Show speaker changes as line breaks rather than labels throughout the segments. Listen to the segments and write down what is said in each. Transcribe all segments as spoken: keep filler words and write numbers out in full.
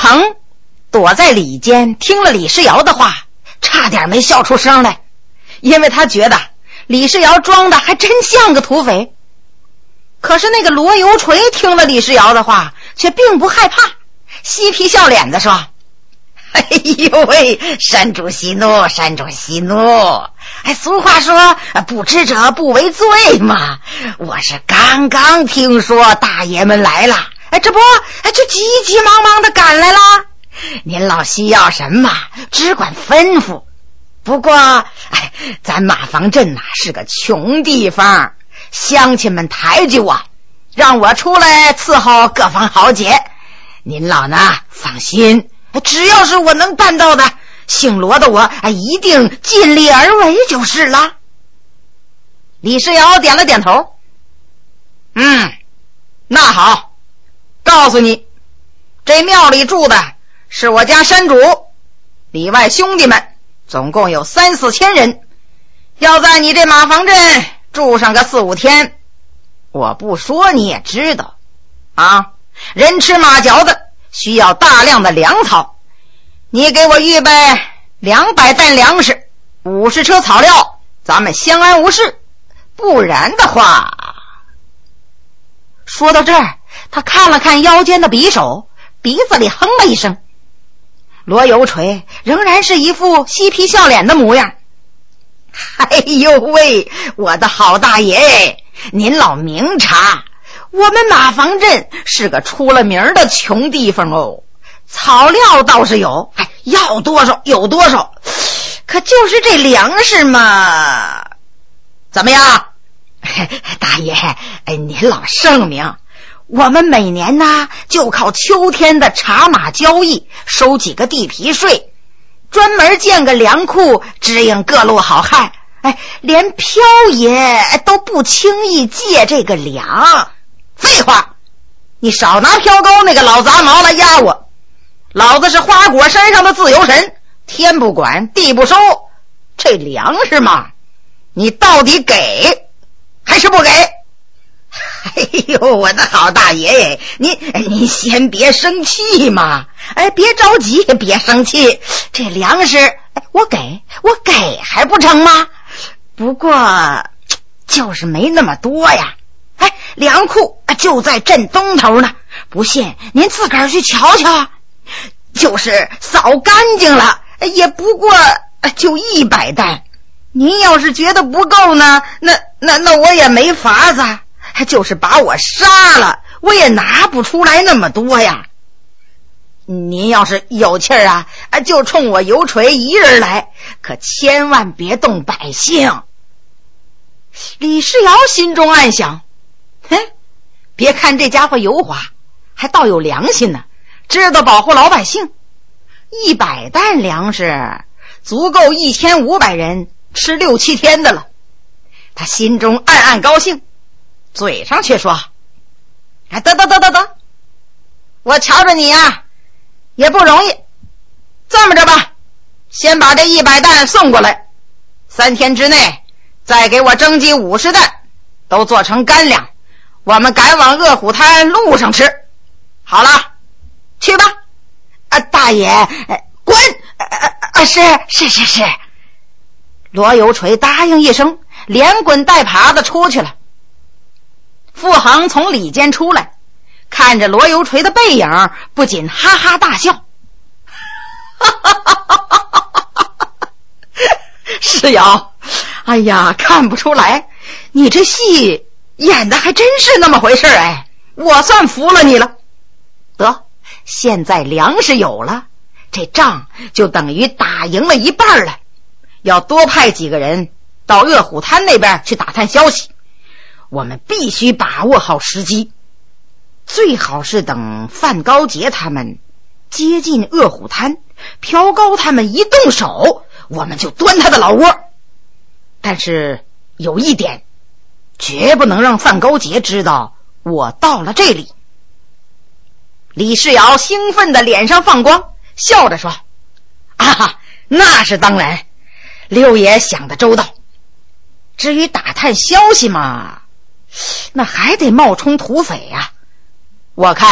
恒躲在里间听了李世尧的话，差点没笑出声来，因为他觉得李世尧装的还真像个土匪。可是那个罗油锤听了李世尧的话却并不害怕，嬉皮笑脸的说：哎呦喂，山主息怒，山主息怒！哎，俗话说不知者不为罪嘛。我是刚刚听说大爷们来了，哎，这不哎就急急忙忙的赶来了。您老需要什么只管吩咐。不过哎，咱马房镇哪、啊、是个穷地方，乡亲们抬举我，让我出来伺候各方豪杰。您老呢放心，只要是我能办到的，姓罗的我一定尽力而为就是了。李世尧点了点头，嗯，那好，告诉你，这庙里住的是我家山主，里外兄弟们总共有三四千人，要在你这马房镇住上个四五天，我不说你也知道啊，人吃马嚼子需要大量的粮草，你给我预备两百担粮食，五十车草料，咱们相安无事。不然的话……说到这儿，他看了看腰间的匕首，鼻子里哼了一声。罗油锤仍然是一副嬉皮笑脸的模样。哎呦喂，我的好大爷，您老明察，我们马房镇是个出了名的穷地方哦。草料倒是有，哎，要多少有多少，可就是这粮食嘛……怎么样？大爷，哎，您老圣明，我们每年呢就靠秋天的茶马交易收几个地皮税，专门建个粮库支应各路好汉，哎，连飘爷都不轻易借这个粮。废话，你少拿飘高那个老杂毛来压我，老子是花果山上的自由神，天不管地不收，这粮食嘛，你到底给还是不给？哎呦，我的好大爷爷，您您先别生气嘛，哎，别着急，别生气，这粮食我给我给还不成吗？不过就是没那么多呀。哎，粮库就在镇东头呢，不信您自个儿去瞧瞧，就是扫干净了，也不过就一百担。您要是觉得不够呢，那那那我也没法子，就是把我杀了，我也拿不出来那么多呀。您要是有气儿啊，就冲我油锤一人来，可千万别动百姓。李世尧心中暗想，哼，别看这家伙油滑，还倒有良心呢，知道保护老百姓。一百担粮食足够一千五百人吃六七天的了。他心中暗暗高兴，嘴上却说：哎，得得得得得，我瞧着你啊也不容易，这么着吧，先把这一百担送过来，三天之内再给我征集五十担，都做成干粮，我们赶往鄂虎滩路上吃。好了，去吧。啊，大爷，呃、滚！啊啊，是是是是。罗油锤答应一声，连滚带爬的出去了。傅恒从里间出来，看着罗油锤的背影，不仅哈哈大笑。世尧，哎呀，看不出来，你这戏演的还真是那么回事哎，我算服了你了。得，现在粮食有了，这仗就等于打赢了一半了。要多派几个人到鄂虎滩那边去打探消息，我们必须把握好时机，最好是等范高杰他们接近鄂虎滩，飘高他们一动手，我们就端他的老窝。但是有一点，绝不能让范高杰知道我到了这里。李世尧兴奋的脸上放光，笑着说：啊，那是当然，六爷想得周到。至于打探消息嘛，那还得冒充土匪呀、啊。我看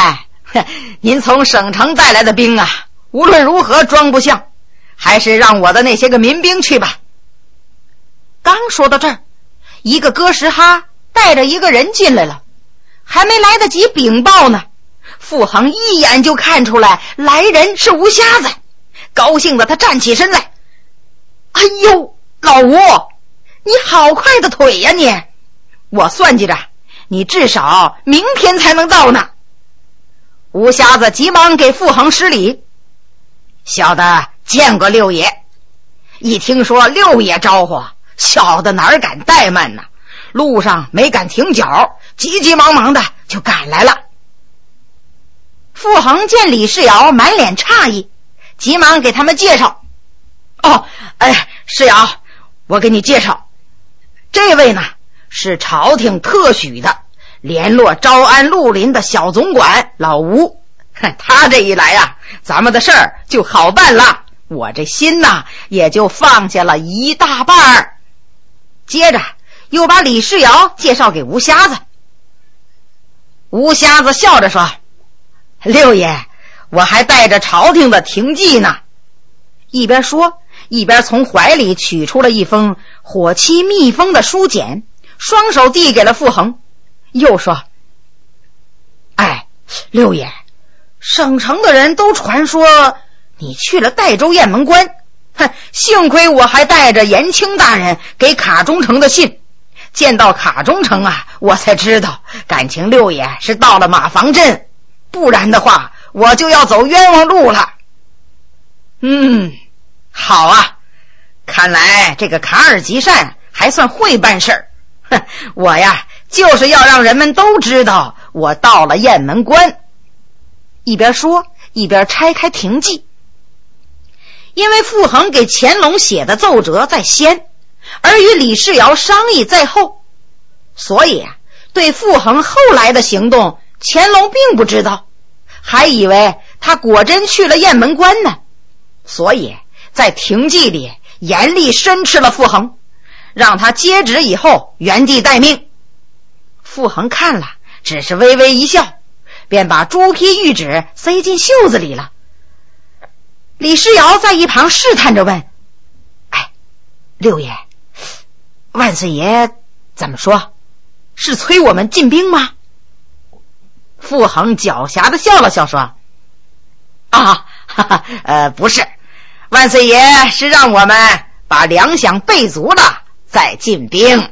您从省城带来的兵啊，无论如何装不下，还是让我的那些个民兵去吧。刚说到这儿，一个哥什哈带着一个人进来了，还没来得及禀报呢，傅恒一眼就看出来来人是吴瞎子，高兴的他站起身来。哎呦，老吴，你好快的腿呀你！我算计着你至少明天才能到呢。吴瞎子急忙给傅恒施礼，小的见过六爷。一听说六爷招呼，小的哪敢怠慢呢，路上没敢停脚，急急忙忙的就赶来了。傅恒见李世尧满脸诧异，急忙给他们介绍。哦，哎，世尧，我给你介绍，这位呢是朝廷特许的联络招安绿林的小总管老吴，他这一来啊，咱们的事儿就好办了，我这心呐也就放下了一大半儿。接着又把李世尧介绍给吴瞎子。吴瞎子笑着说，六爷，我还带着朝廷的廷记呢。一边说一边从怀里取出了一封火漆密封的书简，双手递给了傅恒，又说，哎，六爷，省城的人都传说你去了代州雁门关，哼，幸亏我还带着延清大人给卡中丞的信，见到卡中丞啊，我才知道感情六爷是到了马房镇，不然的话我就要走冤枉路了。嗯，好啊，看来这个卡尔吉善还算会办事儿。哼，我呀就是要让人们都知道我到了雁门关。一边说一边拆开廷记。因为傅恒给乾隆写的奏折在先，而与李世尧商议在后，所以啊，对傅恒后来的行动乾隆并不知道，还以为他果真去了雁门关呢，所以在廷记里严厉申斥了傅恒，让他接旨以后原地待命。傅恒看了只是微微一笑，便把朱批谕旨塞进袖子里了。李世尧在一旁试探着问，哎，六爷，万岁爷怎么说，是催我们进兵吗？傅恒狡黠的笑了笑说，啊，哈哈，呃，不是，万岁爷是让我们把粮饷备足了再进兵。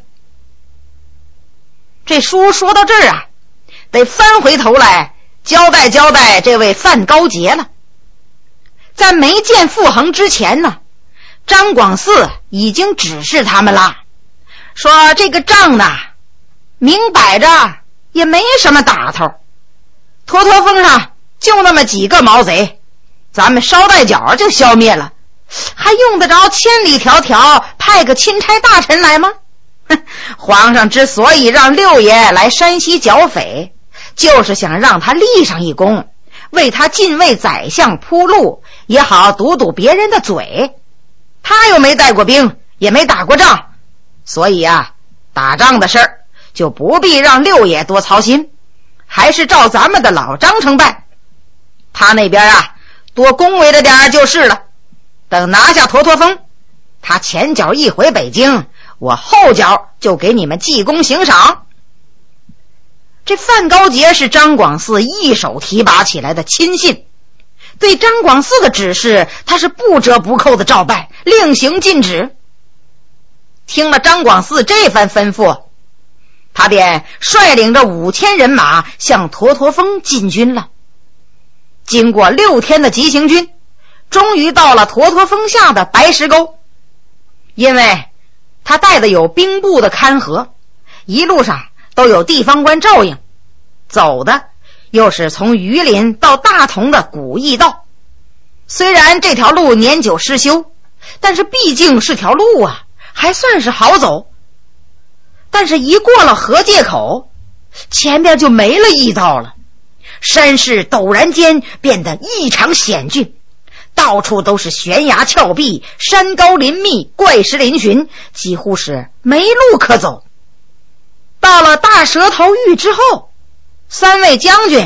这书说到这儿啊，得翻回头来交代交代这位范高杰了。在没见傅恒之前呢，张广嗣已经指示他们了，说这个仗呢明摆着也没什么打头，沱沱峰上就那么几个毛贼，咱们捎带脚就消灭了，还用得着千里迢迢派个钦差大臣来吗？皇上之所以让六爷来山西剿匪，就是想让他立上一功，为他近卫宰相铺路，也好堵堵别人的嘴。他又没带过兵，也没打过仗，所以啊，打仗的事儿就不必让六爷多操心，还是照咱们的老章程办。他那边啊，多恭维着点就是了。等拿下沱沱峰，他前脚一回北京，我后脚就给你们记功行赏。这范高杰是张广嗣一手提拔起来的亲信，对张广嗣的指示他是不折不扣的照办，令行禁止。听了张广嗣这番吩咐，他便率领着五千人马向沱沱峰进军了。经过六天的急行军，终于到了沱沱峰下的白石沟。因为他带的有兵部的看河，一路上都有地方官照应，走的又是从榆林到大同的古驿道。虽然这条路年久失修，但是毕竟是条路啊，还算是好走。但是一过了河界口，前边就没了驿道了，山势陡然间变得异常险峻，到处都是悬崖峭壁，山高林密，怪石嶙峋，几乎是没路可走。到了大蛇头峪之后，三位将军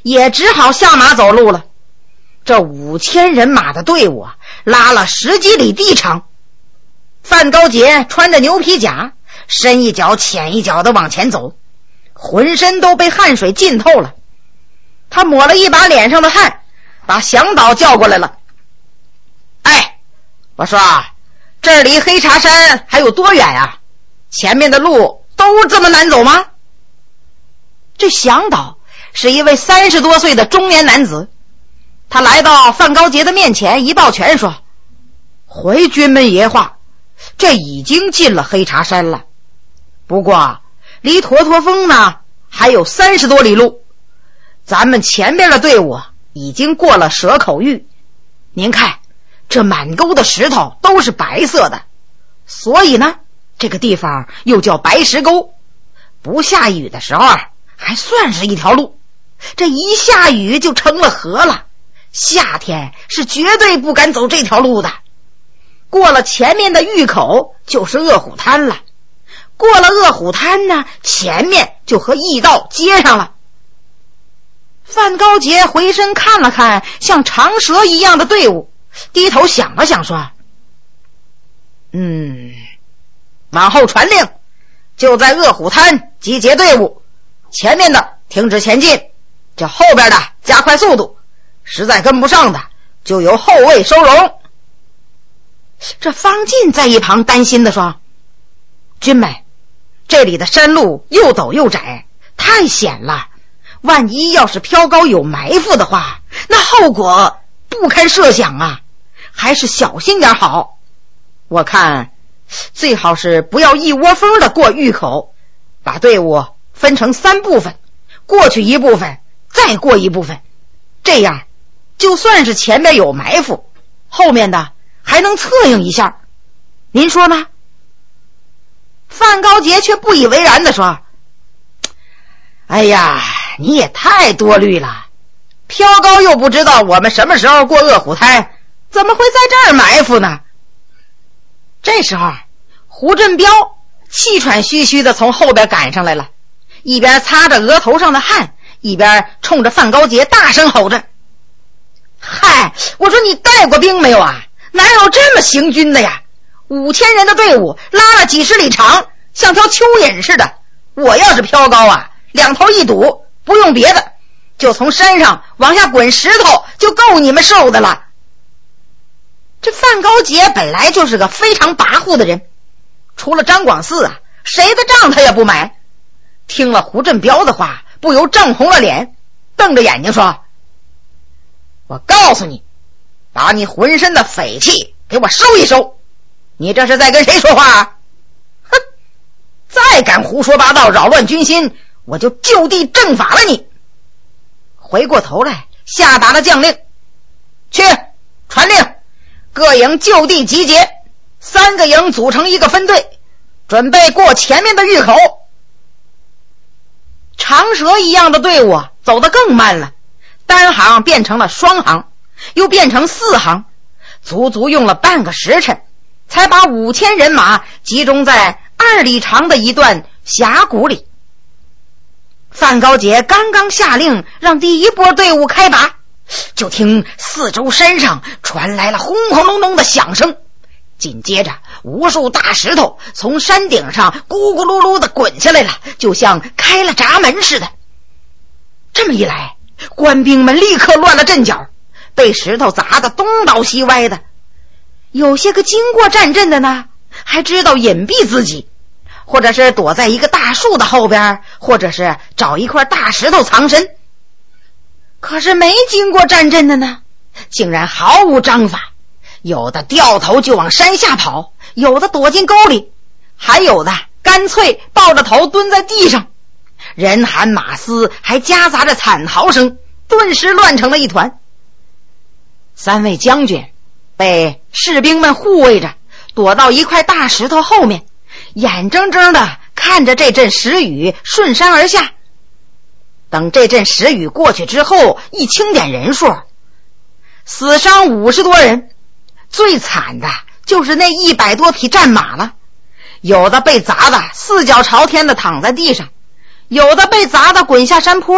也只好下马走路了。这五千人马的队伍啊，拉了十几里地长。范高杰穿着牛皮甲，深一脚浅一脚的往前走，浑身都被汗水浸透了。他抹了一把脸上的汗，把向导叫过来了。哎，我说这离黑茶山还有多远啊？前面的路都这么难走吗？这向导是一位三十多岁的中年男子，他来到范高杰的面前一抱拳说：回军门爷话，这已经进了黑茶山了，不过离沱沱峰呢还有三十多里路。咱们前边的队伍已经过了蛇口峪，您看这满沟的石头都是白色的，所以呢这个地方又叫白石沟。不下雨的时候还算是一条路，这一下雨就成了河了，夏天是绝对不敢走这条路的。过了前面的峪口就是饿虎滩了，过了饿虎滩呢，前面就和驿道接上了。范高杰回身看了看像长蛇一样的队伍，低头想了想说：嗯，往后传令，就在饿虎滩集结队伍，前面的停止前进，这后边的加快速度，实在跟不上的就由后卫收容。这方进在一旁担心地说：军们，这里的山路又陡又窄，太险了，万一要是飘高有埋伏的话，那后果不堪设想啊，还是小心点好。我看最好是不要一窝蜂的过峪口，把队伍分成三部分，过去一部分，再过一部分，这样就算是前面有埋伏，后面的还能策应一下。您说呢？范高杰却不以为然地说：哎呀，你也太多虑了，飘高又不知道我们什么时候过饿虎滩，怎么会在这儿埋伏呢？这时候胡振彪气喘吁吁地从后边赶上来了，一边擦着额头上的汗，一边冲着范高杰大声吼着：嗨，我说你带过兵没有啊？哪有这么行军的呀？五千人的队伍拉了几十里长，像条蚯蚓似的，我要是飘高啊，两头一堵，不用别的，就从山上往下滚石头就够你们受的了。这范高杰本来就是个非常跋扈的人，除了张广四啊，谁的账他也不买。听了胡振彪的话，不由涨红了脸，瞪着眼睛说：我告诉你，把你浑身的匪气给我收一收，你这是在跟谁说话？哼，再敢胡说八道扰乱军心，我就就地正法了你。回过头来下达了将令：去传令，各营就地集结，三个营组成一个分队，准备过前面的峪口。长蛇一样的队伍走得更慢了，单行变成了双行，又变成四行，足足用了半个时辰，才把五千人马集中在二里长的一段峡谷里。范高杰刚刚下令让第一波队伍开拔，就听四周山上传来了轰轰隆隆的响声，紧接着无数大石头从山顶上咕咕噜噜的滚下来了，就像开了闸门似的。这么一来，官兵们立刻乱了阵脚，被石头砸得东倒西歪的。有些个经过战阵的呢，还知道隐蔽自己，或者是躲在一个大树的后边，或者是找一块大石头藏身。可是没经过战阵的呢，竟然毫无章法，有的掉头就往山下跑，有的躲进沟里，还有的干脆抱着头蹲在地上，人喊马嘶，还夹杂着惨嚎声，顿时乱成了一团。三位将军被士兵们护卫着，躲到一块大石头后面，眼睁睁地看着这阵时雨顺山而下。等这阵时雨过去之后，一清点人数，死伤五十多人，最惨的就是那一百多匹战马了，有的被砸得四脚朝天的躺在地上，有的被砸得滚下山坡，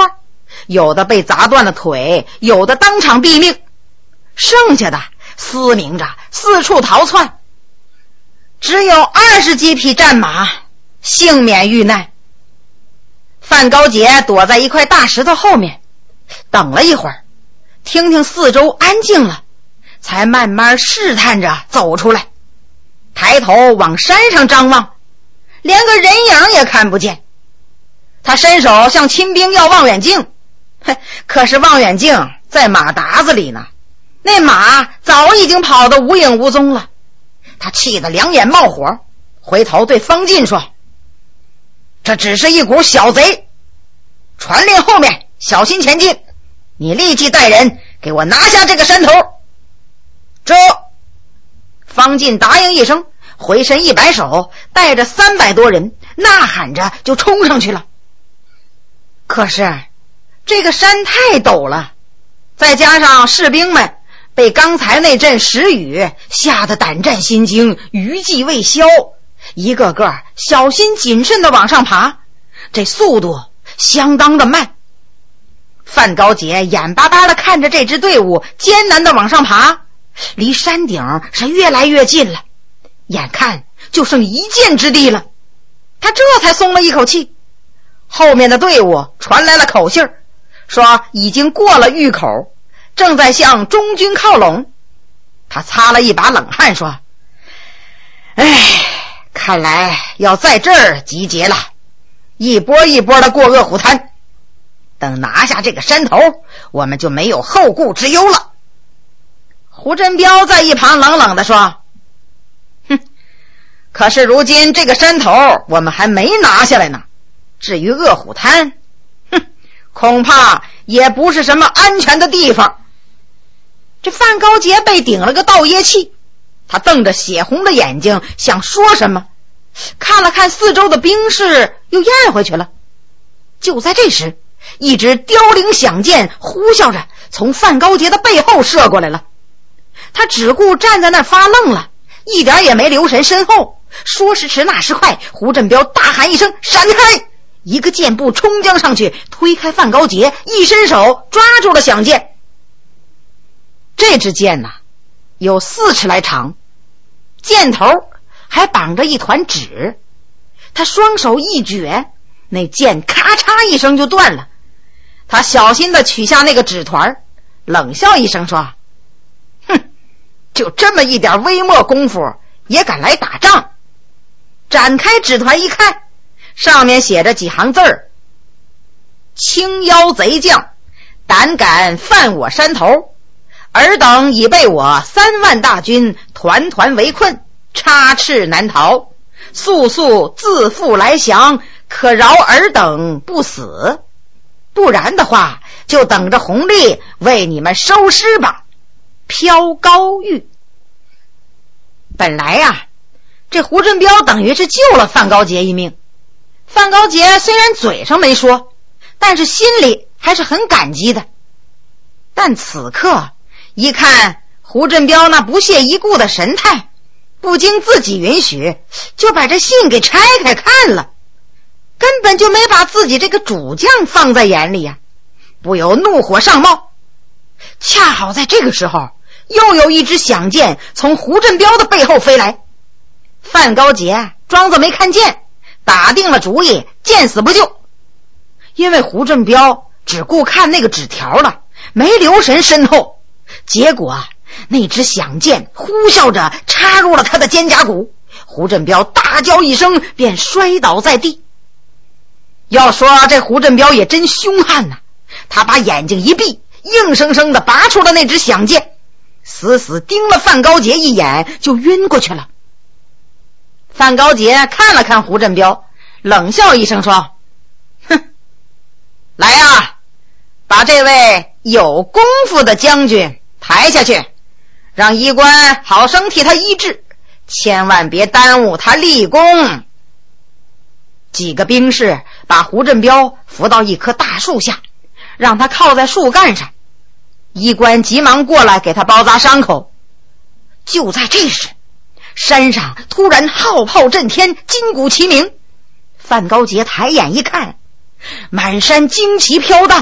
有的被砸断了腿，有的当场毙命，剩下的嘶鸣着四处逃窜。只有二十几匹战马幸免遇难。范高杰躲在一块大石头后面，等了一会儿，听听四周安静了，才慢慢试探着走出来，抬头往山上张望，连个人影也看不见。他伸手向亲兵要望远镜，可是望远镜在马达子里呢，那马早已经跑得无影无踪了。他气得两眼冒火，回头对方进说：这只是一股小贼，传令后面小心前进，你立即带人给我拿下这个山头。这方进答应一声，回身一摆手，带着三百多人呐喊着就冲上去了。可是这个山太陡了，再加上士兵们被刚才那阵时雨吓得胆战心惊，余悸未消，一个个小心谨慎地往上爬，这速度相当的慢。范高杰眼巴巴地看着这支队伍艰难地往上爬，离山顶是越来越近了，眼看就剩一箭之地了，他这才松了一口气。后面的队伍传来了口信，说已经过了峪口，正在向中军靠拢。他擦了一把冷汗说：哎，看来要在这儿集结了，一波一波的过鄂虎滩，等拿下这个山头，我们就没有后顾之忧了。胡振彪在一旁冷冷地说：哼，可是如今这个山头我们还没拿下来呢，至于鄂虎滩，哼，恐怕也不是什么安全的地方。这范高杰被顶了个倒噎气，他瞪着血红的眼睛想说什么，看了看四周的兵士又咽回去了。就在这时，一支凋零响箭呼啸着从范高杰的背后射过来了。他只顾站在那儿发愣了，一点也没留神身后。说时迟那时快，胡振彪大喊一声闪开，一个箭步冲将上去，推开范高杰，一伸手抓住了响箭。这支箭呐、啊，有四尺来长，箭头还绑着一团纸。他双手一卷，那箭咔嚓一声就断了。他小心地取下那个纸团，冷笑一声说：哼，就这么一点微末功夫也敢来打仗。展开纸团一看，上面写着几行字儿：青腰贼将，胆敢犯我山头，尔等已被我三万大军团团围困，插翅难逃，速速自负来降，可饶尔等不死，不然的话就等着红利为你们收尸吧。飘高玉。本来呀、啊，这胡振彪等于是救了范高杰一命。范高杰虽然嘴上没说，但是心里还是很感激的。但此刻一看胡振彪那不屑一顾的神态，不经自己允许就把这信给拆开看了，根本就没把自己这个主将放在眼里呀、啊，不由怒火上冒。恰好在这个时候，又有一支响箭从胡振彪的背后飞来。范高杰装作没看见，打定了主意见死不救。因为胡振彪只顾看那个纸条了，没留神身后，结果啊，那支响箭呼啸着插入了他的肩胛骨，胡振彪大叫一声便摔倒在地。要说这胡振彪也真凶悍呐、啊，他把眼睛一闭，硬生生地拔出了那支响箭，死死盯了范高杰一眼就晕过去了。范高杰看了看胡振彪，冷笑一声说：哼，来啊，把这位有功夫的将军抬下去，让医官好生替他医治，千万别耽误他立功。几个兵士把胡振彪扶到一棵大树下，让他靠在树干上。医官急忙过来给他包扎伤口。就在这时，山上突然号炮震天，金鼓齐鸣。范高杰抬眼一看，满山旌旗飘荡，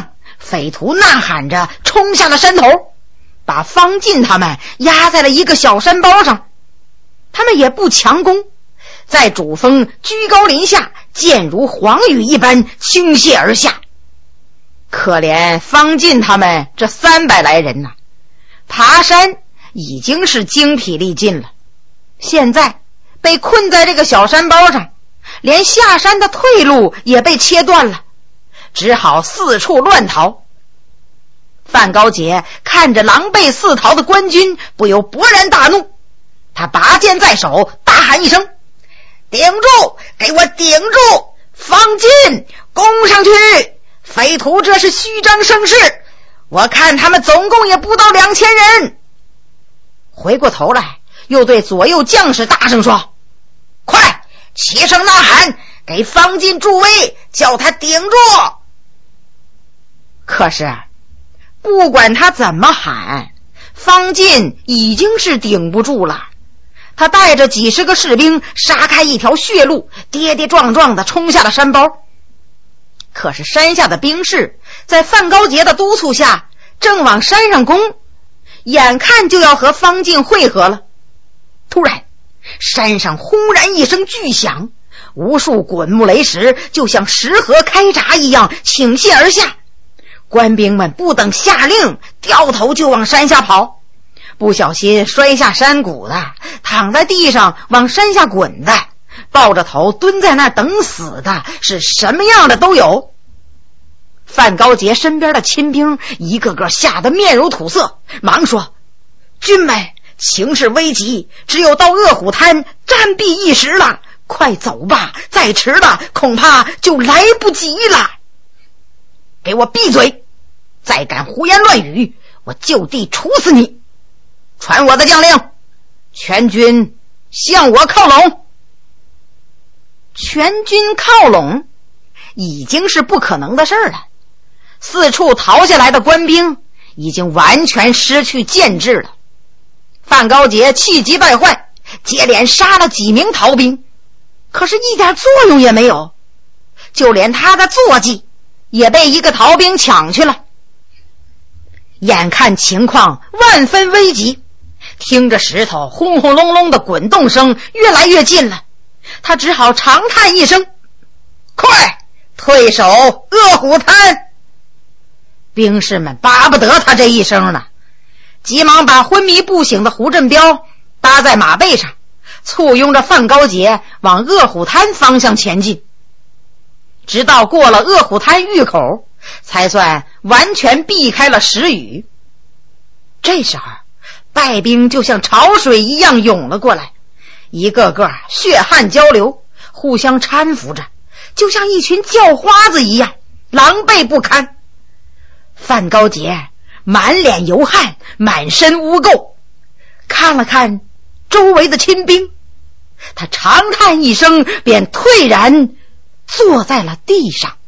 匪徒呐喊着冲下了山头，把方进他们压在了一个小山包上。他们也不强攻，在主峰居高临下，箭如黄雨一般倾泻而下。可怜方进他们这三百来人呐、啊，爬山已经是精疲力尽了，现在被困在这个小山包上，连下山的退路也被切断了，只好四处乱逃。范高杰看着狼狈四逃的官军，不由勃然大怒，他拔剑在手，大喊一声：顶住，给我顶住，方进，攻上去！匪徒这是虚张声势，我看他们总共也不到两千人。回过头来，又对左右将士大声说：快齐声呐喊，给方进助威，叫他顶住！可是不管他怎么喊，方进已经是顶不住了。他带着几十个士兵杀开一条血路，跌跌撞撞地冲下了山包。可是山下的兵士在范高杰的督促下正往山上攻，眼看就要和方进会合了。突然山上轰然一声巨响，无数滚木雷石就像石河开闸一样倾泻而下。官兵们不等下令，掉头就往山下跑，不小心摔下山谷的，躺在地上往山下滚的，抱着头蹲在那等死的，是什么样的都有。范高杰身边的亲兵一个个吓得面如土色，忙说：军们，情势危急，只有到恶虎滩暂避一时了，快走吧，再迟了恐怕就来不及了。给我闭嘴，再敢胡言乱语，我就地处死你！传我的将令，全军向我靠拢。全军靠拢已经是不可能的事了，四处逃下来的官兵已经完全失去建制了。范高杰气急败坏，接连杀了几名逃兵，可是一点作用也没有，就连他的坐骑也被一个逃兵抢去了。眼看情况万分危急，听着石头轰轰隆隆的滚动声越来越近了，他只好长叹一声：快退守恶虎滩！兵士们巴不得他这一声呢，急忙把昏迷不醒的胡振彪搭在马背上，簇拥着范高杰往恶虎滩方向前进。直到过了恶虎滩峪口，才算完全避开了石雨。这时候败兵就像潮水一样涌了过来，一个个血汗交流，互相搀扶着，就像一群叫花子一样狼狈不堪。范高杰满脸油汗，满身污垢，看了看周围的亲兵，他长叹一声，便退然坐在了地上。